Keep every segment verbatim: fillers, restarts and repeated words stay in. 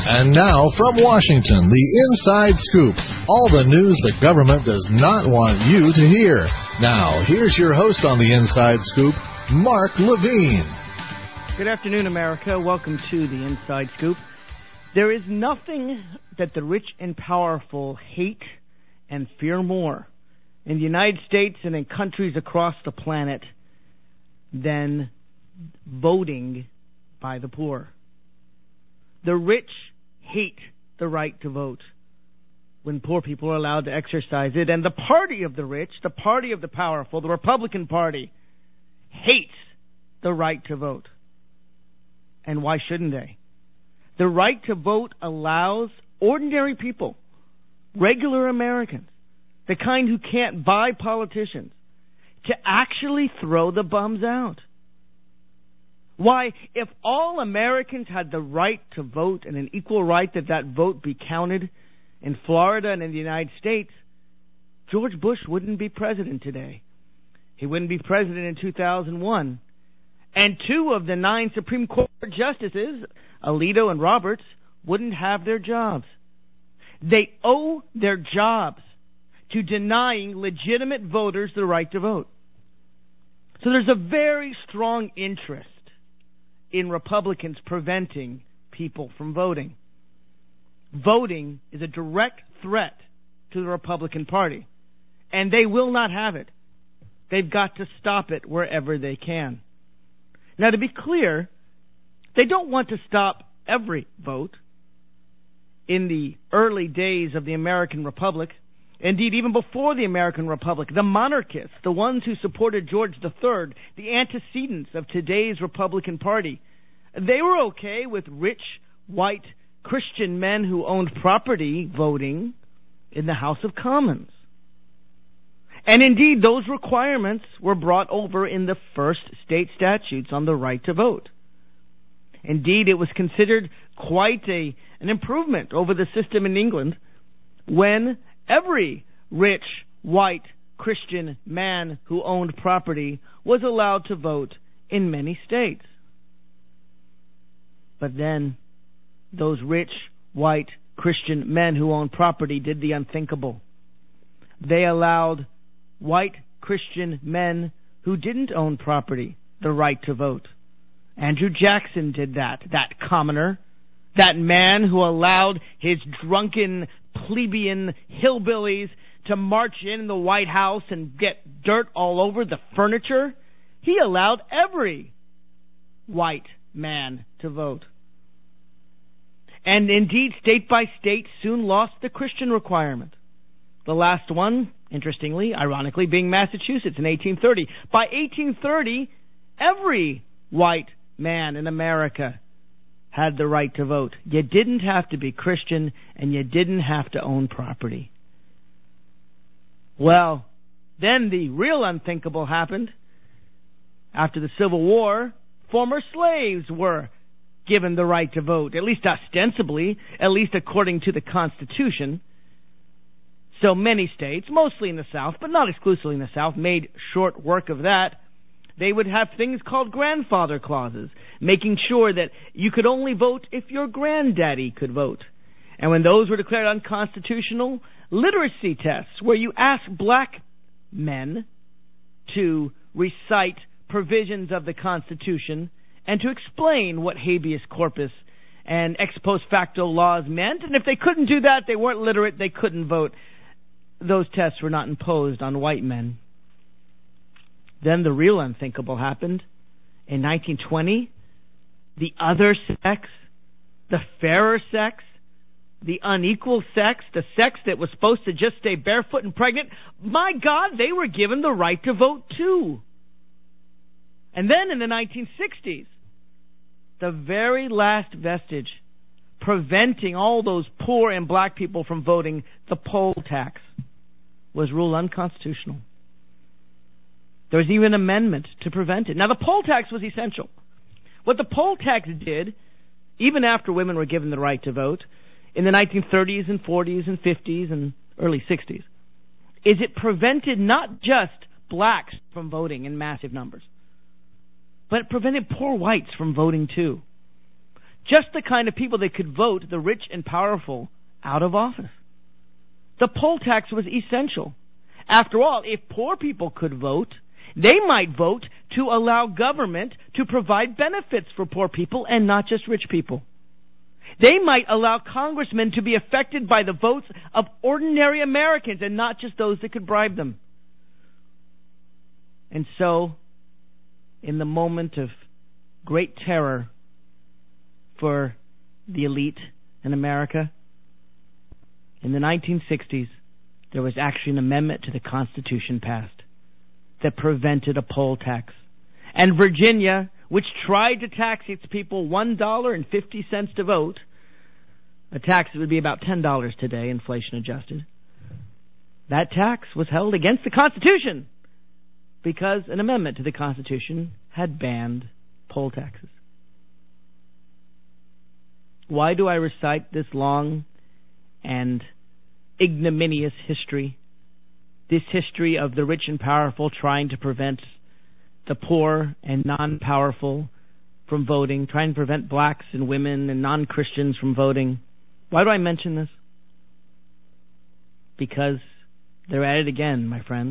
And now, from Washington, the Inside Scoop. All the news the government does not want you to hear. Now, here's your host on the Inside Scoop, Mark Levine. Good afternoon, America. Welcome to the Inside Scoop. There is nothing that the rich and powerful hate and fear more in the United States and in countries across the planet than voting by the poor. The rich hate the right to vote when poor people are allowed to exercise it. And the party of the rich, the party of the powerful, the Republican Party, hates the right to vote. And why shouldn't they? The right to vote allows ordinary people, regular Americans, the kind who can't buy politicians, to actually throw the bums out. Why, if all Americans had the right to vote and an equal right that that vote be counted in Florida and in the United States, George Bush wouldn't be president today. He wouldn't be president in two thousand one. And two of the nine Supreme Court justices, Alito and Roberts, wouldn't have their jobs. They owe their jobs to denying legitimate voters the right to vote. So there's a very strong interest in Republicans preventing people from voting. Voting is a direct threat to the Republican Party, and they will not have it. They've got to stop it wherever they can. Now, to be clear, they don't want to stop every vote. In the early days of the American Republic, indeed, even before the American Republic, the monarchists, the ones who supported George the Third, the antecedents of today's Republican Party, they were okay with rich, white, Christian men who owned property voting in the House of Commons. And indeed, those requirements were brought over in the first state statutes on the right to vote. Indeed, it was considered quite a, an improvement over the system in England when every rich, white, Christian man who owned property was allowed to vote in many states. But then those rich, white, Christian men who owned property did the unthinkable. They allowed white, Christian men who didn't own property the right to vote. Andrew Jackson did that, that commoner, that man who allowed his drunken plebeian hillbillies to march in the White House and get dirt all over the furniture. He allowed every white man to vote. And indeed, state by state soon lost the Christian requirement. The last one, interestingly, ironically, being Massachusetts in eighteen thirty. By eighteen thirty, every white man in America had the right to vote. You didn't have to be Christian, and you didn't have to own property. Well, then the real unthinkable happened. After the Civil War, former slaves were given the right to vote, at least ostensibly, at least according to the Constitution. So many states, mostly in the South, but not exclusively in the South, made short work of that. They would have things called grandfather clauses, making sure that you could only vote if your granddaddy could vote. And when those were declared unconstitutional, literacy tests, where you ask black men to recite provisions of the Constitution and to explain what habeas corpus and ex post facto laws meant. And if they couldn't do that, they weren't literate, they couldn't vote. Those tests were not imposed on white men. Then the real unthinkable happened. In nineteen twenty, the other sex, the fairer sex, the unequal sex, the sex that was supposed to just stay barefoot and pregnant, my God, they were given the right to vote too. And then in the nineteen sixties, the very last vestige preventing all those poor and black people from voting, the poll tax, was ruled unconstitutional. There was even an amendment to prevent it. Now, the poll tax was essential. What the poll tax did, even after women were given the right to vote, in the nineteen thirties and forties and fifties and early sixties, is it prevented not just blacks from voting in massive numbers, but it prevented poor whites from voting too. just the kind of people that could vote the rich and powerful out of office. The poll tax was essential. After all, if poor people could vote, they might vote to allow government to provide benefits for poor people and not just rich people. They might allow congressmen to be affected by the votes of ordinary Americans and not just those that could bribe them. And so, in the moment of great terror for the elite in America, in the nineteen sixties, there was actually an amendment to the Constitution passed that prevented a poll tax. And Virginia, which tried to tax its people one dollar and fifty cents to vote, a tax that would be about ten dollars today, inflation adjusted, that tax was held against the Constitution because an amendment to the Constitution had banned poll taxes. Why do I recite this long and ignominious history? This history of the rich and powerful trying to prevent the poor and non-powerful from voting, trying to prevent blacks and women and non-Christians from voting. Why do I mention this? Because they're at it again, my friends.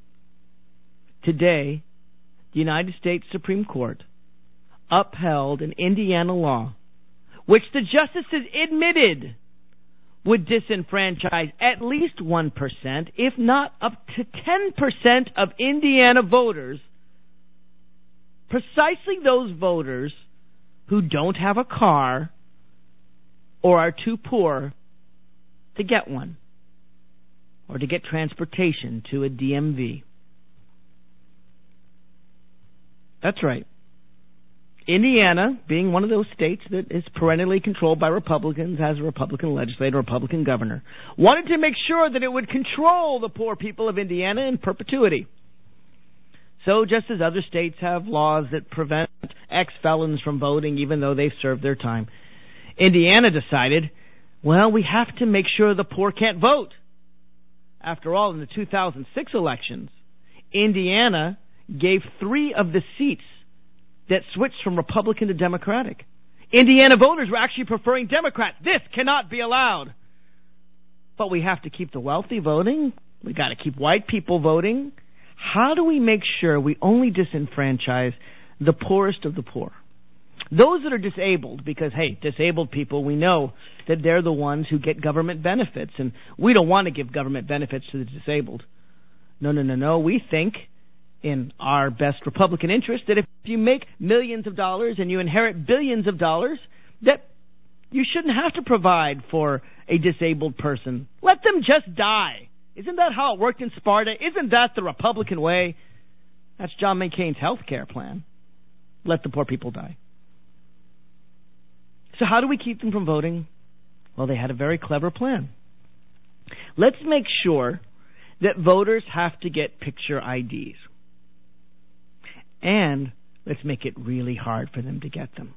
Today, the United States Supreme Court upheld an Indiana law which the justices admitted would disenfranchise at least one percent, if not up to ten percent of Indiana voters, precisely those voters who don't have a car or are too poor to get one or to get transportation to a D M V. That's right. Indiana, being one of those states that is perennially controlled by Republicans, has a Republican legislator, a Republican governor, wanted to make sure that it would control the poor people of Indiana in perpetuity. So just as other states have laws that prevent ex-felons from voting even though they've served their time, Indiana decided, well, we have to make sure the poor can't vote. After all, in the two thousand six elections, Indiana gave three of the seats that switched from Republican to Democratic. Indiana voters were actually preferring Democrats. This cannot be allowed. But we have to keep the wealthy voting. We got to keep white people voting. How do we make sure we only disenfranchise the poorest of the poor? Those that are disabled, because, hey, disabled people, we know that they're the ones who get government benefits, and we don't want to give government benefits to the disabled. No, no, no, no. We think in our best Republican interest that if you make millions of dollars and you inherit billions of dollars, that you shouldn't have to provide for a disabled person. Let them just die. Isn't that how it worked in Sparta? Isn't that the Republican way? That's John McCain's health care plan. Let the poor people die. So how do we keep them from voting? Well, they had a very clever plan. Let's make sure that voters have to get picture I Ds. And let's make it really hard for them to get them.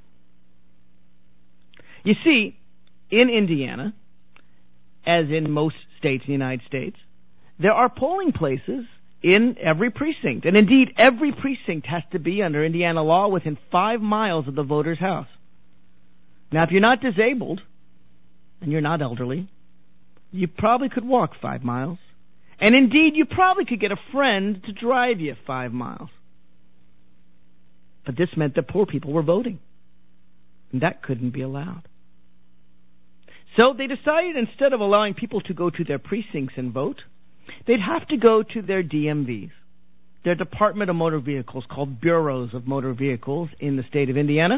You see, in Indiana, as in most states in the United States, there are polling places in every precinct. And indeed, every precinct has to be, under Indiana law, within five miles of the voter's house. Now, if you're not disabled, and you're not elderly, you probably could walk five miles. And indeed, you probably could get a friend to drive you five miles. But this meant that poor people were voting. And that couldn't be allowed. So they decided, instead of allowing people to go to their precincts and vote, they'd have to go to their D M Vs, their Department of Motor Vehicles, called Bureaus of Motor Vehicles in the state of Indiana.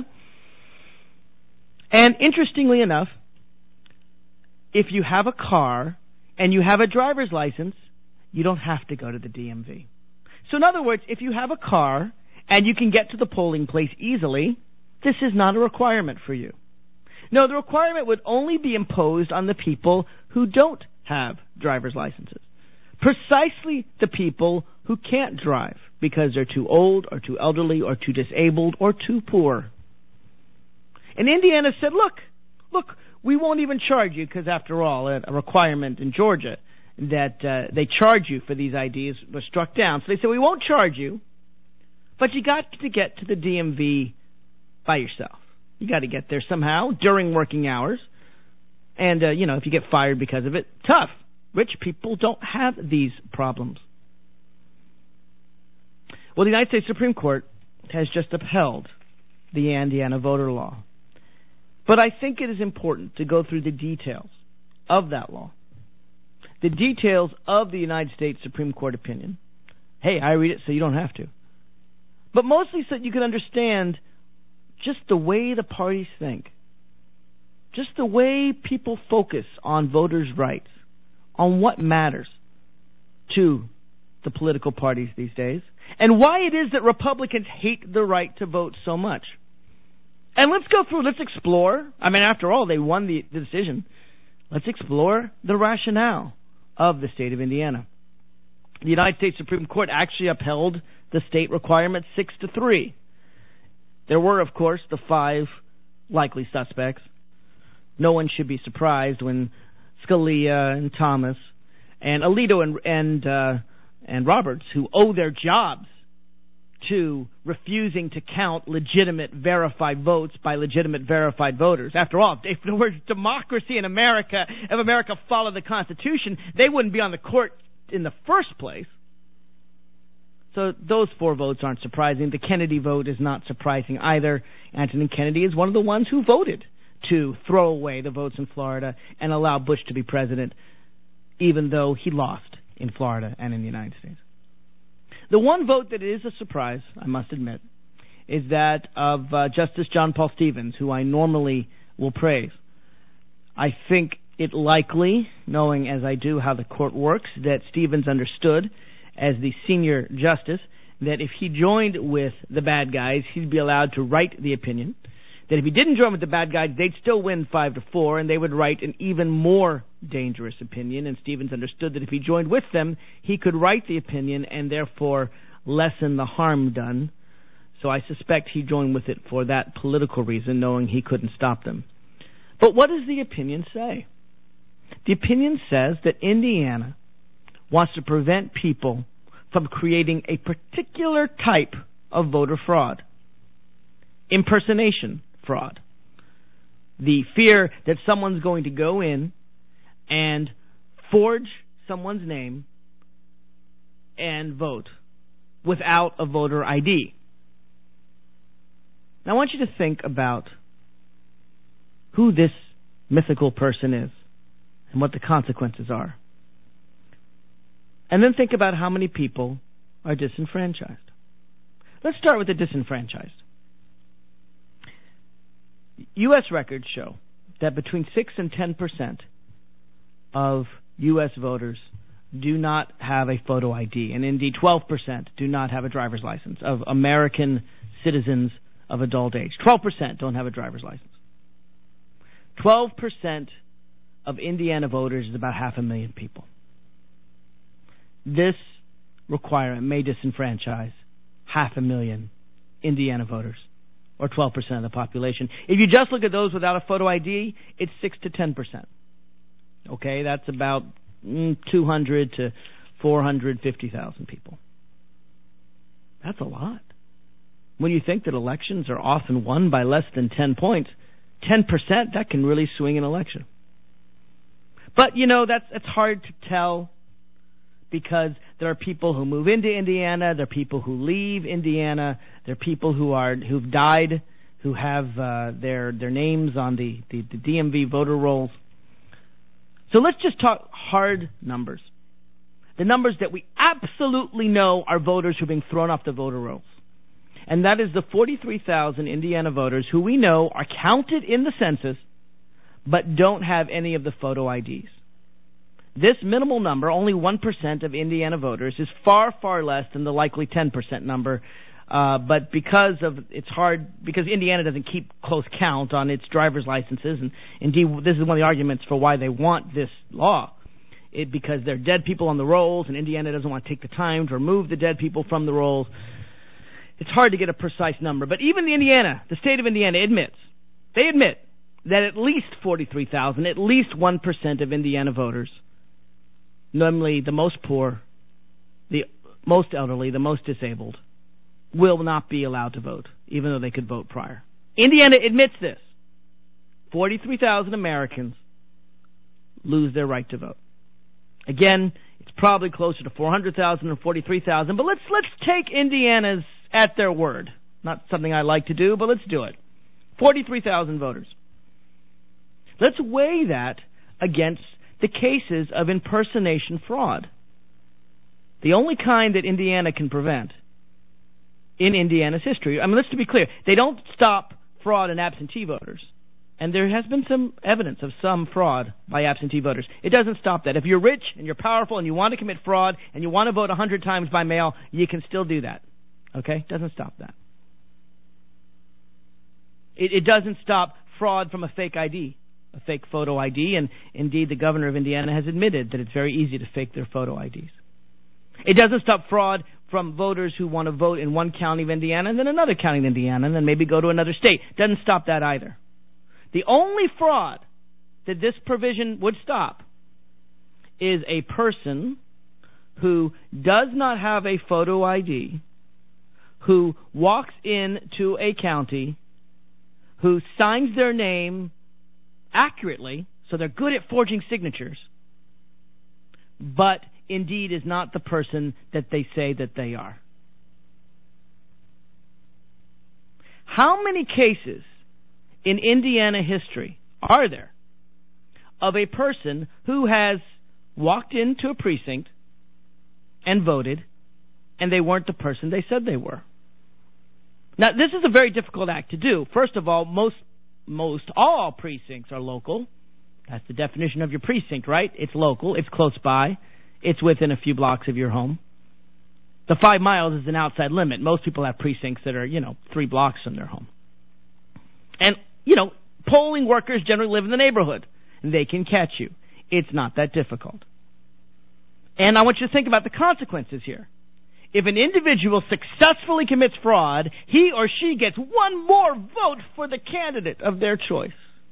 And interestingly enough, if you have a car and you have a driver's license, you don't have to go to the D M V. So in other words, if you have a car and you can get to the polling place easily, this is not a requirement for you. No, the requirement would only be imposed on the people who don't have driver's licenses. Precisely the people who can't drive because they're too old or too elderly or too disabled or too poor. And Indiana said, look, look, we won't even charge you because, after all, a requirement in Georgia that uh, they charge you for these I Ds was struck down. So they said, we won't charge you, but you got to get to the D M V by yourself. You got to get there somehow during working hours. And, uh, you know, if you get fired because of it, tough. Rich people don't have these problems. Well, the United States Supreme Court has just upheld the Indiana voter law. But I think it is important to go through the details of that law. The details of the United States Supreme Court opinion. Hey, I read it so you don't have to. But mostly so that you can understand just the way the parties think. Just the way people focus on voters' rights, on what matters to the political parties these days, and why it is that Republicans hate the right to vote so much. And let's go through, let's explore. I mean, after all, they won the, the decision. Let's explore the rationale of the state of Indiana. The United States Supreme Court actually upheld the state requirement six to three. There were, of course, the five likely suspects. No one should be surprised when Scalia and Thomas and Alito and and, uh, and Roberts, who owe their jobs to refusing to count legitimate verified votes by legitimate verified voters. After all, if there were democracy in America, if America followed the Constitution, they wouldn't be on the court in the first place. So those four votes aren't surprising. The Kennedy vote is not surprising either. Anthony Kennedy is one of the ones who voted to throw away the votes in Florida and allow Bush to be president, even though he lost in Florida and in the United States. The one vote that is a surprise, I must admit, is that of uh, Justice John Paul Stevens, who I normally will praise. I think it likely, knowing as I do how the court works, that Stevens understood as the senior justice that if he joined with the bad guys, he'd be allowed to write the opinion. That if he didn't join with the bad guys, they'd still win five to four, and they would write an even more dangerous opinion. And Stevens understood that if he joined with them, he could write the opinion and therefore lessen the harm done. So I suspect he joined with it for that political reason, knowing he couldn't stop them. But what does the opinion say? The opinion says that Indiana wants to prevent people from creating a particular type of voter fraud. Impersonation fraud. The fear that someone's going to go in and forge someone's name and vote without a voter I D. Now I want you to think about who this mythical person is and what the consequences are. And then think about how many people are disenfranchised. Let's start with the disenfranchised. U S records show that between six and ten percent of U S voters do not have a photo I D, and indeed twelve percent do not have a driver's license of American citizens of adult age. twelve percent don't have a driver's license. twelve percent of Indiana voters is about half a million people. This requirement may disenfranchise half a million Indiana voters, or twelve percent of the population. If you just look at those without a photo I D, it's six to ten percent. Okay, that's about mm, two hundred to four hundred fifty thousand people. That's a lot. When you think that elections are often won by less than ten points, ten percent, that can really swing an election. But, you know, that's it's hard to tell because there are people who move into Indiana, there are people who leave Indiana, there are people who are who've died, who have uh, their their names on the, the, the D M V voter rolls. So let's just talk hard numbers. The numbers that we absolutely know are voters who are being thrown off the voter rolls. And that is the forty-three thousand Indiana voters who we know are counted in the census but don't have any of the photo I Ds. This minimal number, only one percent of Indiana voters, is far, far less than the likely ten percent number. Uh, but because of it's hard, because Indiana doesn't keep close count on its driver's licenses, and indeed this is one of the arguments for why they want this law, it, because there are dead people on the rolls, and Indiana doesn't want to take the time to remove the dead people from the rolls. It's hard to get a precise number. But even the Indiana, the state of Indiana admits, they admit that at least forty-three thousand, at least one percent of Indiana voters, namely the most poor, the most elderly, the most disabled, will not be allowed to vote, even though they could vote prior. Indiana admits this. forty-three thousand Americans lose their right to vote. Again, it's probably closer to four hundred thousand or forty-three thousand, but let's let's take Indiana's at their word. Not something I like to do, but let's do it. forty-three thousand voters. Let's weigh that against the cases of impersonation fraud. The only kind that Indiana can prevent in Indiana's history. I mean, let's to be clear, they don't stop fraud in absentee voters. And there has been some evidence of some fraud by absentee voters. It doesn't stop that. If you're rich and you're powerful and you want to commit fraud and you want to vote one hundred times by mail, you can still do that. Okay? Doesn't stop that. It, it doesn't stop fraud from a fake I D, a fake photo I D. And indeed, the governor of Indiana has admitted that it's very easy to fake their photo I Ds. It doesn't stop fraud from voters who want to vote in one county of Indiana and then another county of Indiana and then maybe go to another state. Doesn't stop that either. The only fraud that this provision would stop is a person who does not have a photo I D, who walks into a county, who signs their name accurately, so they're good at forging signatures, but indeed is not the person that they say that they are. How many cases in Indiana history are there of a person who has walked into a precinct and voted and they weren't the person they said they were? Now, this is a very difficult act to do. First of all, most most all precincts are local. That's the definition of your precinct, right? It's local. It's close by. It's within a few blocks of your home. The five miles is an outside limit. Most people have precincts that are, you know, three blocks from their home. And, you know, polling workers generally live in the neighborhood, and they can catch you. It's not that difficult. And I want you to think about the consequences here. If an individual successfully commits fraud, he or she gets one more vote for the candidate of their choice.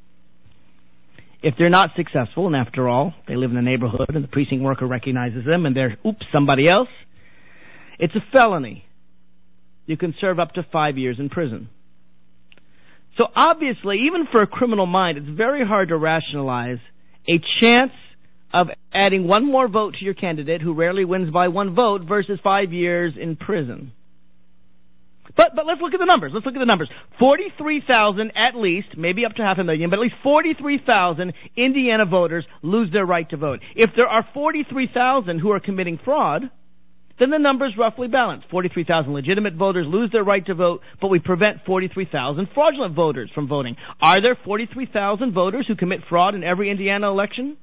If they're not successful, and after all, they live in the neighborhood and the precinct worker recognizes them and they're, oops, somebody else, it's a felony. You can serve up to five years in prison. So obviously, even for a criminal mind, it's very hard to rationalize a chance of adding one more vote to your candidate who rarely wins by one vote versus five years in prison. But but let's look at the numbers. Let's look at the numbers. forty-three thousand at least, maybe up to half a million, but at least forty-three thousand Indiana voters lose their right to vote. If there are forty-three thousand who are committing fraud, then the numbers roughly balance. forty-three thousand legitimate voters lose their right to vote, but we prevent forty-three thousand fraudulent voters from voting. Are there forty-three thousand voters who commit fraud in every Indiana election?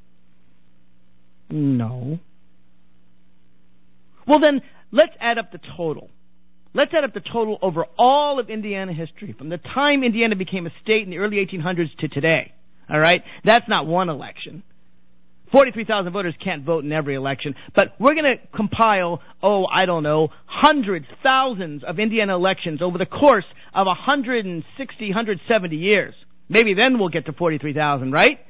No. Well then, let's add up the total. Let's add up the total over all of Indiana history, from the time Indiana became a state in the early eighteen hundreds to today. All right? That's not one election. forty-three thousand voters can't vote in every election, but we're going to compile, oh, I don't know, hundreds, thousands of Indiana elections over the course of one hundred sixty, one hundred seventy years. Maybe then we'll get to forty-three thousand, right?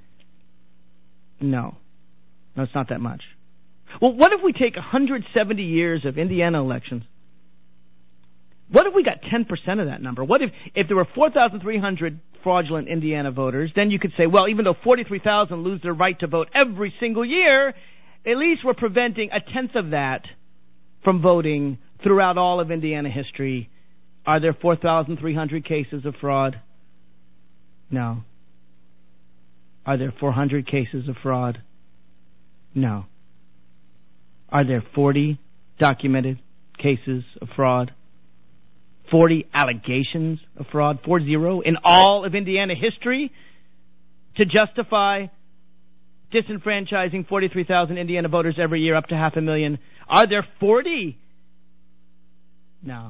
No. No, it's not that much. Well, what if we take one hundred seventy years of Indiana elections? What if we got ten percent of that number? What if, if there were four thousand three hundred fraudulent Indiana voters, then you could say, well, even though forty-three thousand lose their right to vote every single year, at least we're preventing a tenth of that from voting throughout all of Indiana history. Are there four thousand three hundred cases of fraud? No. Are there four hundred cases of fraud? No. Are there forty documented cases of fraud? forty allegations of fraud? Four zero in all of Indiana history to justify disenfranchising forty-three thousand Indiana voters every year, up to half a million? Are there forty? No.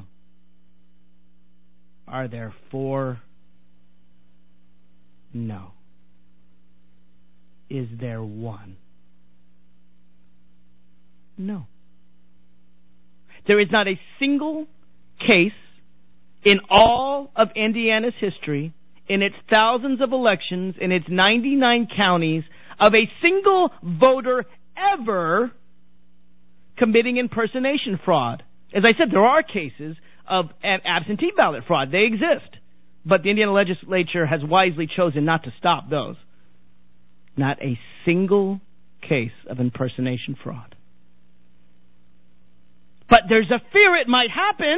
Are there four? No. Is there one? No. There is not a single case in all of Indiana's history, in its thousands of elections, in its ninety-nine counties, of a single voter ever committing impersonation fraud. As I said, there are cases of absentee ballot fraud. They exist. But the Indiana legislature has wisely chosen not to stop those. Not a single case of impersonation fraud. But there's a fear it might happen.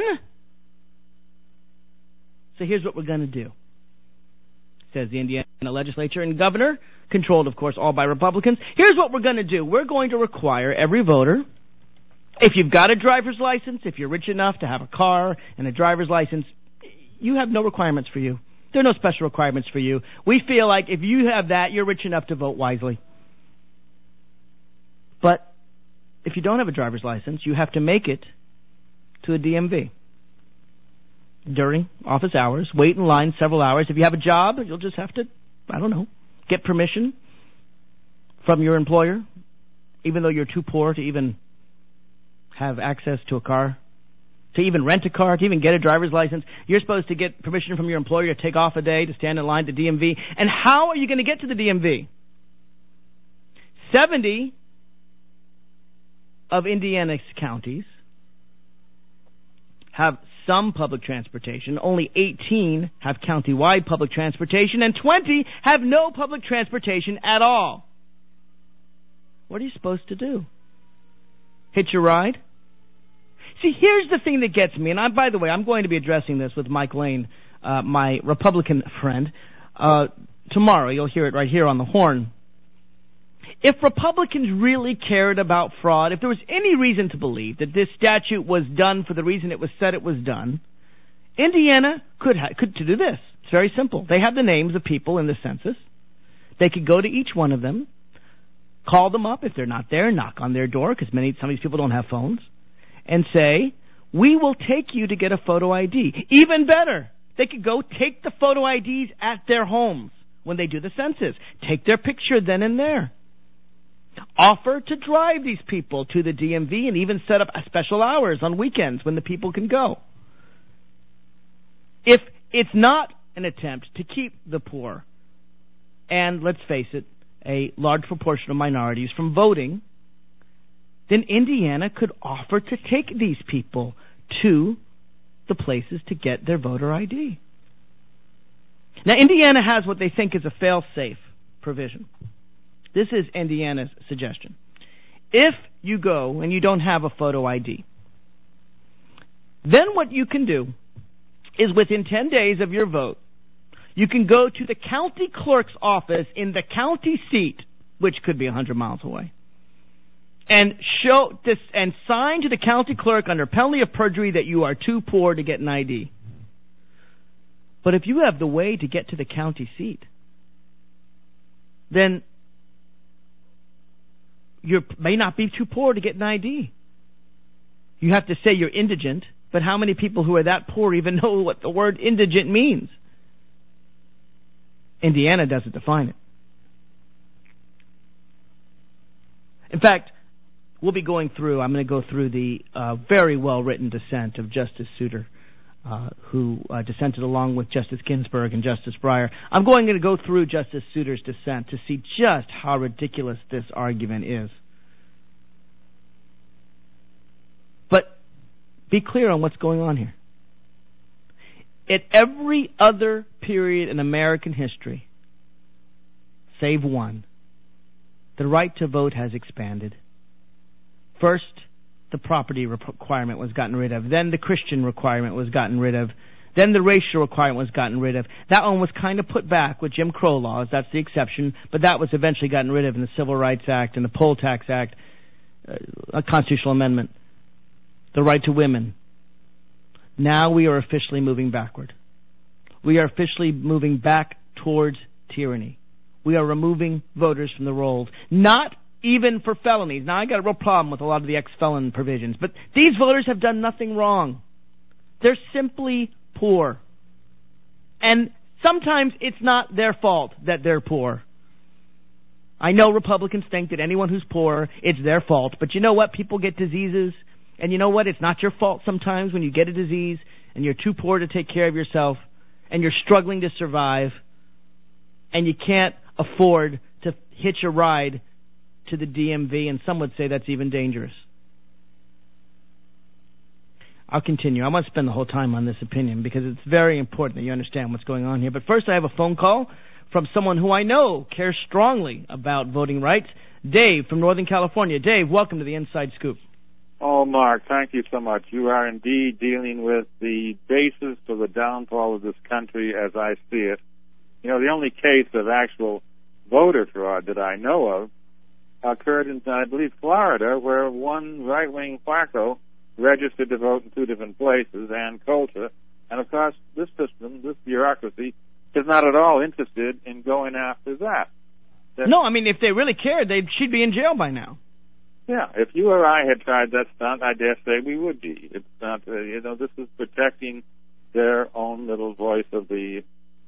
So here's what we're going to do. Says the Indiana legislature and governor, controlled, of course, all by Republicans. Here's what we're going to do. We're going to require every voter, if you've got a driver's license, if you're rich enough to have a car and a driver's license, you have no requirements for you. There are no special requirements for you. We feel like if you have that, you're rich enough to vote wisely. But if you don't have a driver's license, you have to make it to a D M V during office hours, wait in line several hours. If you have a job, you'll just have to, I don't know, get permission from your employer, even though you're too poor to even have access to a car, to even rent a car, to even get a driver's license. You're supposed to get permission from your employer to take off a day to stand in line to D M V. And how are you going to get to the D M V? seventy of Indiana's counties have some public transportation. Only eighteen have county-wide public transportation, and twenty have no public transportation at all. What are you supposed to do? Hitch a ride? See, here's the thing that gets me, and I, by the way, I'm going to be addressing this with Mike Lane, uh, my Republican friend, uh, tomorrow. You'll hear it right here on the horn. If Republicans really cared about fraud, if there was any reason to believe that this statute was done for the reason it was said it was done, Indiana could ha- could do this. It's very simple. They have the names of people in the census. They could go to each one of them, call them up if they're not there, knock on their door, because many some of these people don't have phones, and say, we will take you to get a photo I D. Even better, they could go take the photo I Ds at their homes when they do the census. Take their picture then and there. Offer to drive these people to the D M V and even set up special hours on weekends when the people can go. If it's not an attempt to keep the poor, and let's face it, a large proportion of minorities from voting, then Indiana could offer to take these people to the places to get their voter I D. Now, Indiana has what they think is a fail-safe provision. This is Indiana's suggestion. If you go and you don't have a photo I D, then what you can do is within ten days of your vote, you can go to the county clerk's office in the county seat, which could be one hundred miles away, and show this and sign to the county clerk under penalty of perjury that you are too poor to get an I D. But if you have the way to get to the county seat, then you may not be too poor to get an I D. You have to say you're indigent, but how many people who are that poor even know what the word indigent means? Indiana doesn't define it. In fact, we'll be going through, I'm going to go through the uh, very well-written dissent of Justice Souter, uh, who uh, dissented along with Justice Ginsburg and Justice Breyer. I'm going to go through Justice Souter's dissent to see just how ridiculous this argument is. But be clear on what's going on here. At every other period in American history, save one, the right to vote has expanded. First, the property requirement was gotten rid of. Then the Christian requirement was gotten rid of. Then the racial requirement was gotten rid of. That one was kind of put back with Jim Crow laws. That's the exception. But that was eventually gotten rid of in the Civil Rights Act and the Poll Tax Act, uh, a constitutional amendment. The right to women. Now we are officially moving backward. We are officially moving back towards tyranny. We are removing voters from the rolls. Not even for felonies. Now, I got a real problem with a lot of the ex-felon provisions, but these voters have done nothing wrong. They're simply poor. And sometimes it's not their fault that they're poor. I know Republicans think that anyone who's poor, it's their fault. But you know what? People get diseases. And you know what? It's not your fault sometimes when you get a disease and you're too poor to take care of yourself and you're struggling to survive and you can't afford to hitch a ride to the D M V, and some would say that's even dangerous. I'll continue. I want to spend the whole time on this opinion because it's very important that you understand what's going on here. But first, I have a phone call from someone who I know cares strongly about voting rights, Dave from Northern California. Dave, welcome to the Inside Scoop. Oh, Mark, thank you so much. You are indeed dealing with the basis for the downfall of this country as I see it. You know, the only case of actual voter fraud that I know of occurred in, I believe, Florida, where one right-wing wacko registered to vote in two different places, Ann Coulter. And, of course, this system, this bureaucracy, is not at all interested in going after that. That no, I mean, if they really cared, they'd, she'd be in jail by now. Yeah, if you or I had tried that stunt, I dare say we would be. It's not, uh, you know, this is protecting their own little voice of the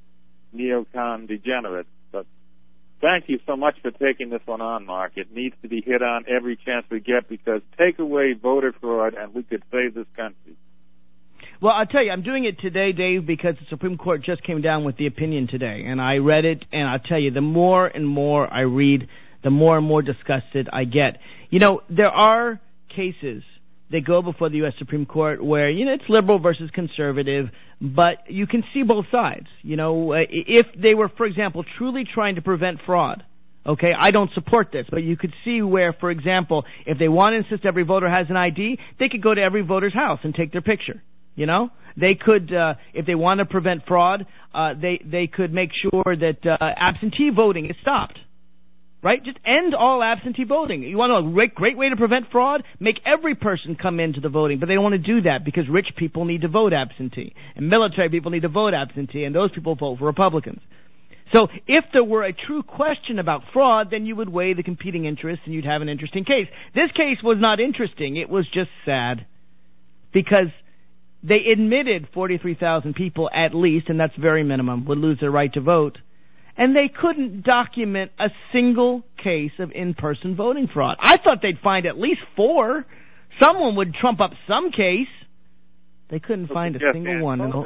neocon degenerates. But thank you so much for taking this one on, Mark. It needs to be hit on every chance we get because take away voter fraud and we could save this country. Well, I'll tell you, I'm doing it today, Dave, because the Supreme Court just came down with the opinion today. And I read it, and I'll tell you, the more and more I read, the more and more disgusted I get. You know, there are cases that go before the U S Supreme Court where, you know, it's liberal versus conservative, but you can see both sides. You know, if they were, for example, truly trying to prevent fraud, okay, I don't support this, but you could see where, for example, if they want to insist every voter has an I D, they could go to every voter's house and take their picture. You know, they could, uh, if they want to prevent fraud, uh, they, they could make sure that uh, absentee voting is stopped. Right? Just end all absentee voting. You want a great, great way to prevent fraud? Make every person come into the voting. But they don't want to do that because rich people need to vote absentee. And military people need to vote absentee. And those people vote for Republicans. So if there were a true question about fraud, then you would weigh the competing interests and you'd have an interesting case. This case was not interesting. It was just sad. Because they admitted forty-three thousand people at least, and that's very minimum, would lose their right to vote. And they couldn't document a single case of in-person voting fraud. I thought they'd find at least four. Someone would trump up some case. They couldn't find a single one. In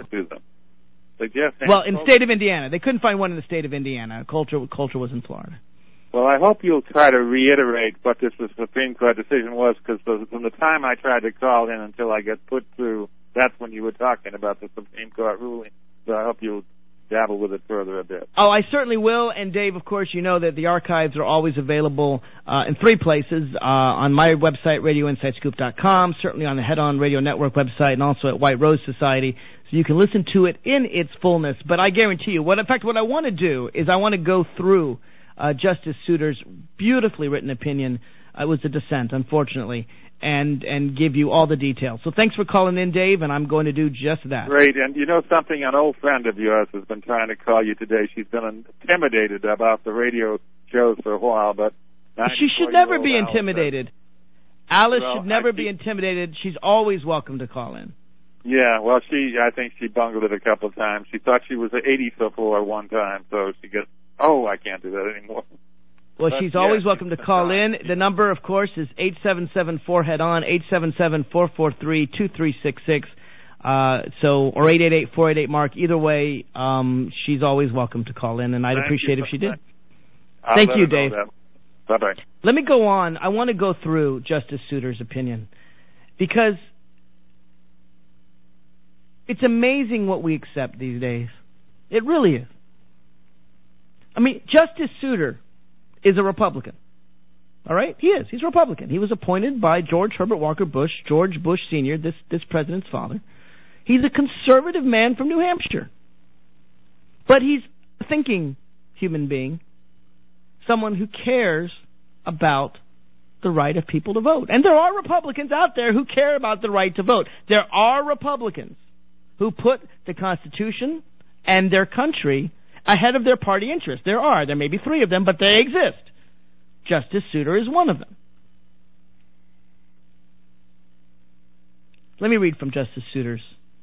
well, in the state of Indiana. They couldn't find one in the state of Indiana. Coulter, Coulter was in Florida. Well, I hope you'll try to reiterate what this Supreme Court decision was, because from the time I tried to call in until I get put through, that's when you were talking about the Supreme Court ruling. So I hope you'll dabble with it further a bit. Oh, I certainly will. And Dave, of course, you know that the archives are always available uh, in three places, uh, on my website, radio inside scoop dot com, certainly on the Head On Radio Network website, and also at White Rose Society, so you can listen to it in its fullness. But I guarantee you, what in fact, what I want to do is I want to go through uh, Justice Souter's beautifully written opinion. Uh, it was a dissent, unfortunately, and and give you all the details. So thanks for calling in, Dave, and I'm going to do just that. Great. And you know something? An old friend of yours has been trying to call you today. She's been intimidated about the radio shows for a while, but she should never be Alice intimidated. Alice well, should never I be think, intimidated. She's always welcome to call in. Yeah, well, she, I think she bungled it a couple of times. She thought she was an eighty so far one time, so she gets, oh, I can't do that anymore. Well, but, she's yeah, always welcome to call fine. in. The number, of course, is eight seven seven four head on, eight seven seven, four four three, two three six six, uh, so, or eight eight eight, four eight eight, Mark. Either way, um, she's always welcome to call in, and I'd Thank appreciate you if she so did. I'll Thank let you, her know Dave. that. Bye-bye. Let me go on. I want to go through Justice Souter's opinion, because it's amazing what we accept these days. It really is. I mean, Justice Souter is a Republican. All right? He is. He's a Republican. He was appointed by George Herbert Walker Bush, George Bush Senior, this, this president's father. He's a conservative man from New Hampshire. But he's a thinking human being, someone who cares about the right of people to vote. And there are Republicans out there who care about the right to vote. There are Republicans who put the Constitution and their country ahead of their party interests. There are. There may be three of them, but they exist. Justice Souter is one of them. Let me read from Justice Souter's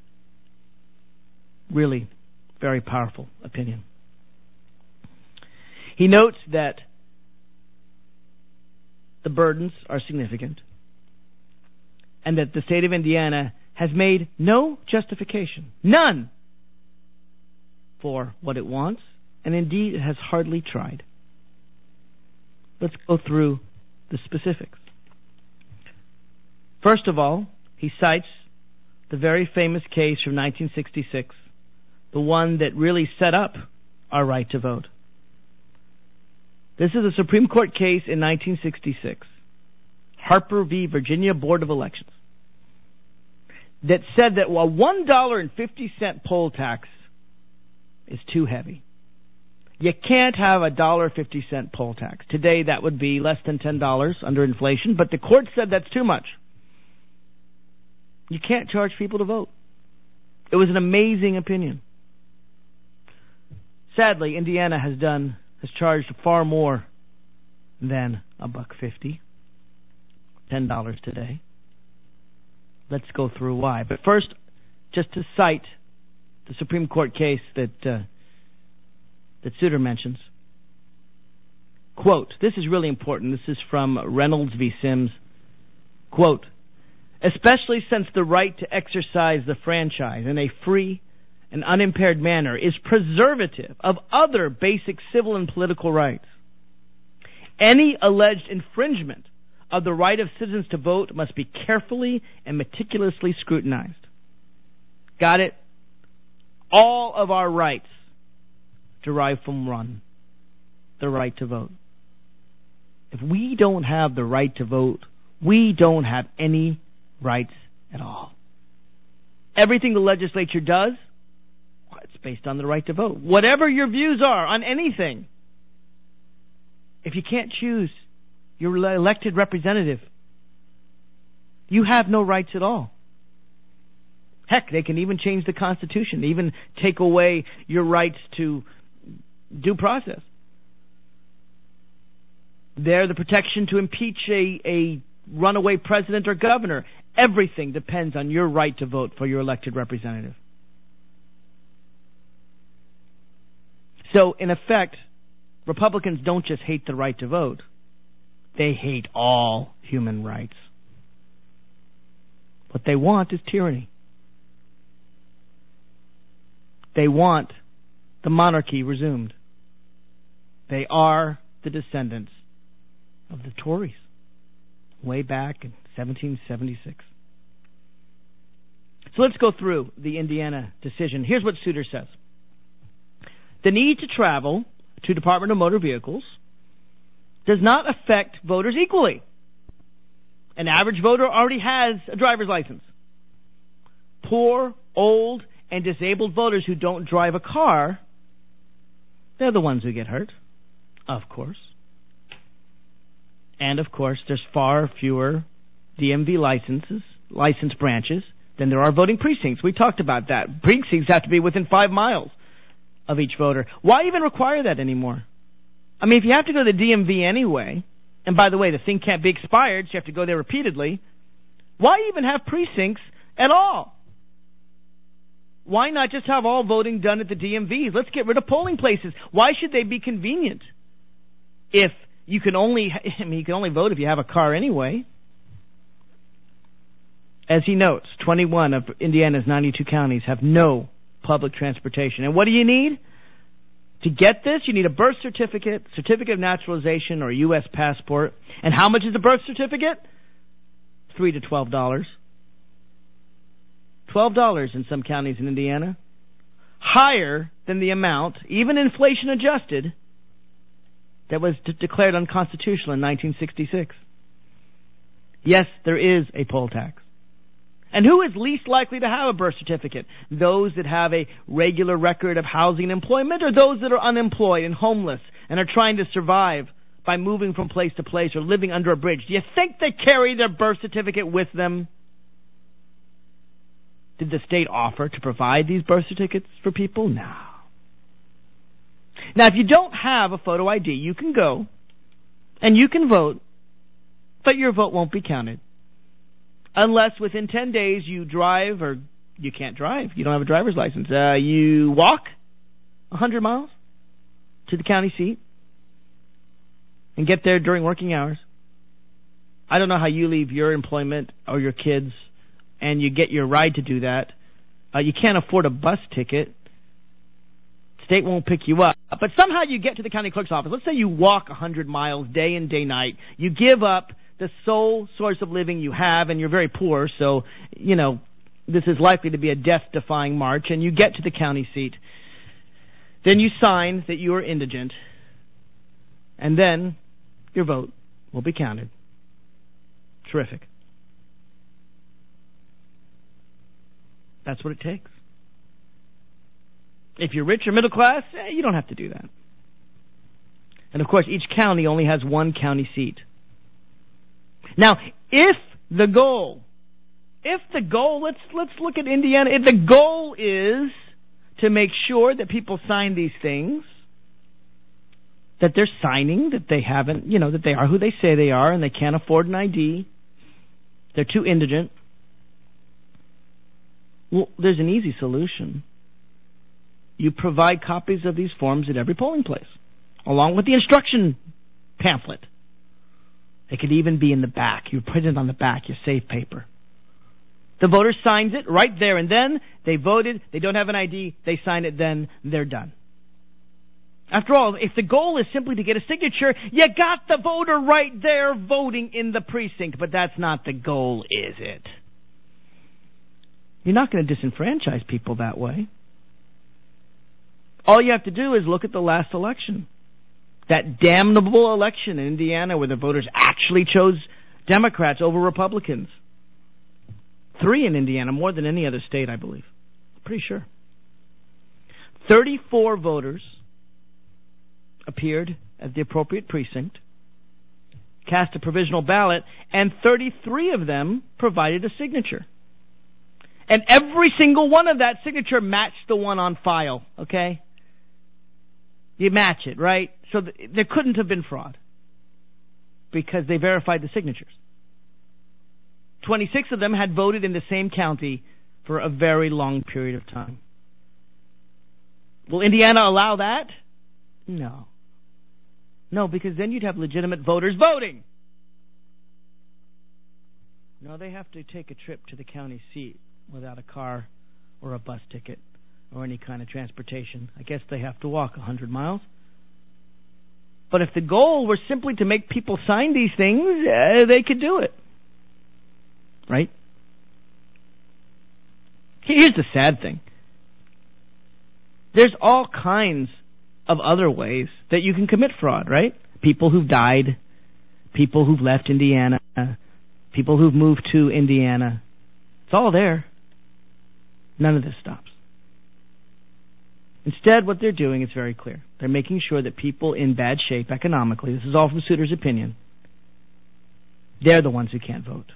really very powerful opinion. He notes that the burdens are significant and that the state of Indiana has made no justification, none, for what it wants, and indeed it has hardly tried. Let's go through the specifics. First of all, he cites the very famous case from nineteen sixty-six, the one that really set up our right to vote. This is a Supreme Court case in nineteen sixty-six, Harper v. Virginia Board of Elections, that said that a one dollar and fifty cent poll tax is too heavy. You can't have a one dollar and fifty cent poll tax. Today that would be less than ten dollars under inflation, but the court said that's too much. You can't charge people to vote. It was an amazing opinion. Sadly, Indiana has done has charged far more than a buck fifty, ten dollars today. Let's go through why. But first, just to cite the Supreme Court case that uh, that Souter mentions. Quote, this is really important. This is from Reynolds v. Sims. Quote, especially since the right to exercise the franchise in a free and unimpaired manner is preservative of other basic civil and political rights. Any alleged infringement of the right of citizens to vote must be carefully and meticulously scrutinized. Got it? All of our rights derive from one, the right to vote. If we don't have the right to vote, we don't have any rights at all. Everything the legislature does, well, it's based on the right to vote. Whatever your views are on anything, if you can't choose your elected representative, you have no rights at all. Heck, they can even change the Constitution, even take away your rights to due process. They're the protection to impeach a, a runaway president or governor. Everything depends on your right to vote for your elected representative. So, in effect, Republicans don't just hate the right to vote. They hate all human rights. What they want is tyranny. They want the monarchy resumed. They are the descendants of the Tories way back in seventeen seventy-six. So let's go through the Indiana decision. Here's what Souter says. The need to travel to Department of Motor Vehicles does not affect voters equally. An average voter already has a driver's license. Poor, old, and disabled voters who don't drive a car, they're the ones who get hurt, of course. And, of course, there's far fewer D M V licenses, license branches, than there are voting precincts. We talked about that. Precincts have to be within five miles of each voter. Why even require that anymore? I mean, if you have to go to the D M V anyway, and by the way, the thing can't be expired, so you have to go there repeatedly, why even have precincts at all? Why not just have all voting done at the D M Vs? Let's get rid of polling places. Why should they be convenient if you can only, I mean, you can only vote if you have a car anyway? As he notes, twenty-one of Indiana's ninety-two counties have no public transportation. And what do you need? To get this, you need a birth certificate, certificate of naturalization, or a U S passport. And how much is the birth certificate? Three to twelve dollars. Twelve dollars in some counties in Indiana. Higher than the amount, even inflation adjusted, that was d- declared unconstitutional in nineteen sixty-six. Yes, there is a poll tax. And who is least likely to have a birth certificate? Those that have a regular record of housing and employment, or those that are unemployed and homeless and are trying to survive by moving from place to place or living under a bridge? Do you think they carry their birth certificate with them? Did the state offer to provide these birth certificates for people? No. Now, if you don't have a photo I D, you can go and you can vote, but your vote won't be counted. Unless within ten days you drive, or you can't drive, you don't have a driver's license, uh, you walk one hundred miles to the county seat and get there during working hours. I don't know how you leave your employment or your kids and you get your ride to do that. Uh, you can't afford a bus ticket. State won't pick you up. But somehow you get to the county clerk's office. Let's say you walk one hundred miles day in, day night. You give up the sole source of living you have, and you're very poor, so, you know, this is likely to be a death-defying march, and you get to the county seat. Then you sign that you are indigent, and then your vote will be counted. Terrific. That's what it takes. If you're rich or middle class, eh, you don't have to do that. And of course, each county only has one county seat. Now, if the goal, if the goal, let's let's look at Indiana. If the goal is to make sure that people sign these things, that they're signing, that they haven't, you know, that they are who they say they are, and they can't afford an I D, they're too indigent. Well, there's an easy solution. You provide copies of these forms at every polling place, along with the instruction pamphlet. It could even be in the back. You put it on the back, your safe paper. The voter signs it right there and then. They voted. They don't have an I D. They sign it then. They're done. After all, if the goal is simply to get a signature, you got the voter right there voting in the precinct. But that's not the goal, is it? You're not going to disenfranchise people that way. All you have to do is look at the last election. That damnable election in Indiana where the voters actually chose Democrats over Republicans. Three in Indiana, more than any other state, I believe. Pretty sure. thirty-four voters appeared at the appropriate precinct, cast a provisional ballot, and thirty-three of them provided a signature. And every single one of that signature matched the one on file, okay? You match it, right? So th- there couldn't have been fraud because they verified the signatures. twenty-six of them had voted in the same county for a very long period of time. Will Indiana allow that? No. No, because then you'd have legitimate voters voting. No, they have to take a trip to the county seat without a car or a bus ticket or any kind of transportation. I guess they have to walk one hundred miles. But if the goal were simply to make people sign these things, uh, they could do it. Right? Here's the sad thing. There's all kinds of other ways that you can commit fraud, right? People who've died, people who've left Indiana, people who've moved to Indiana. It's all there. None of this stops. Instead, what they're doing is very clear. They're making sure that people in bad shape economically, this is all from Souter's opinion, they're the ones who can't vote.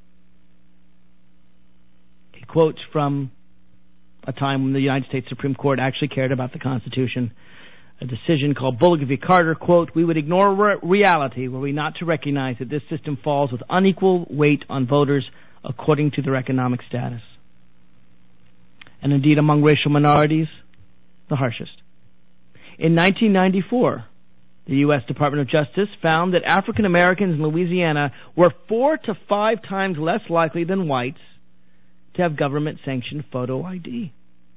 He quotes from a time when the United States Supreme Court actually cared about the Constitution, a decision called Bullock v. Carter, quote, "We would ignore re- reality were we not to recognize that this system falls with unequal weight on voters according to their economic status. And indeed, among racial minorities, the harshest." In nineteen ninety-four, the U S Department of Justice found that African Americans in Louisiana were four to five times less likely than whites to have government-sanctioned photo I D.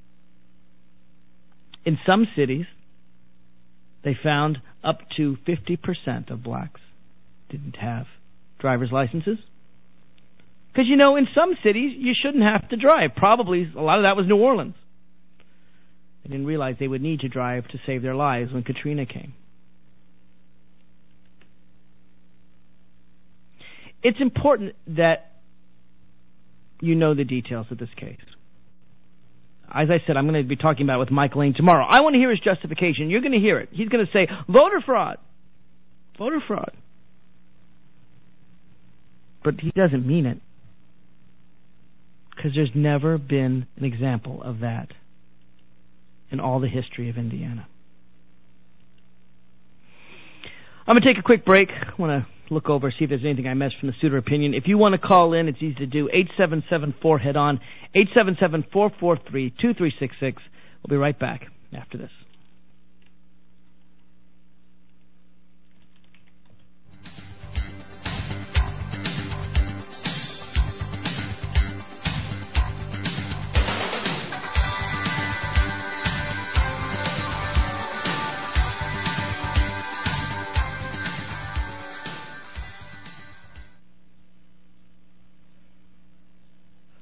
In some cities, they found up to fifty percent of blacks didn't have driver's licenses. Because, you know, in some cities, you shouldn't have to drive. Probably a lot of that was New Orleans. They didn't realize they would need to drive to save their lives when Katrina came. It's important that you know the details of this case. As I said, I'm going to be talking about it with Mike Lane tomorrow. I want to hear his justification. You're going to hear it. He's going to say, voter fraud. Voter fraud. But he doesn't mean it. Because there's never been an example of that in all the history of Indiana. I'm going to take a quick break. I want to look over, see if there's anything I missed from the Souter opinion. If you want to call in, it's easy to do. eight seven seven four head on, eight seven seven, four four three, two three six six. We'll be right back after this.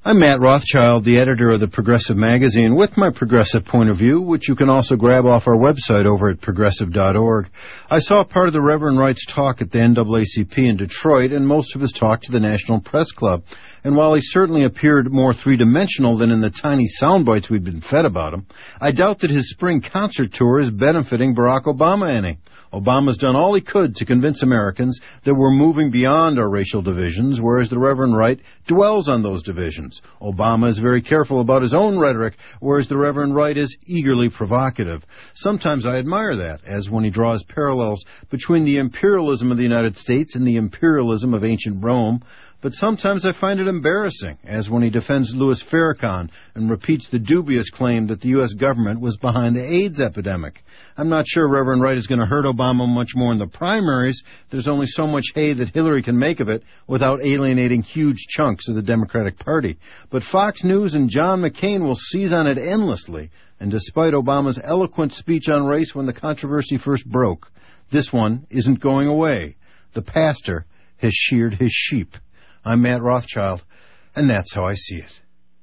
I'm Matt Rothschild, the editor of the Progressive Magazine, with my progressive point of view, which you can also grab off our website over at progressive dot org. I saw part of the Reverend Wright's talk at the N double A C P in Detroit and most of his talk to the National Press Club. And while he certainly appeared more three-dimensional than in the tiny sound bites we'd been fed about him, I doubt that his spring concert tour is benefiting Barack Obama any. Obama's done all he could to convince Americans that we're moving beyond our racial divisions, whereas the Reverend Wright dwells on those divisions. Obama is very careful about his own rhetoric, whereas the Reverend Wright is eagerly provocative. Sometimes I admire that, as when he draws parallels between the imperialism of the United States and the imperialism of ancient Rome. But sometimes I find it embarrassing, as when he defends Louis Farrakhan and repeats the dubious claim that the U S government was behind the AIDS epidemic. I'm not sure Reverend Wright is going to hurt Obama much more in the primaries. There's only so much hay that Hillary can make of it without alienating huge chunks of the Democratic Party. But Fox News and John McCain will seize on it endlessly. And despite Obama's eloquent speech on race when the controversy first broke, this one isn't going away. The pastor has sheared his sheep. I'm Matt Rothschild, and that's how I see it.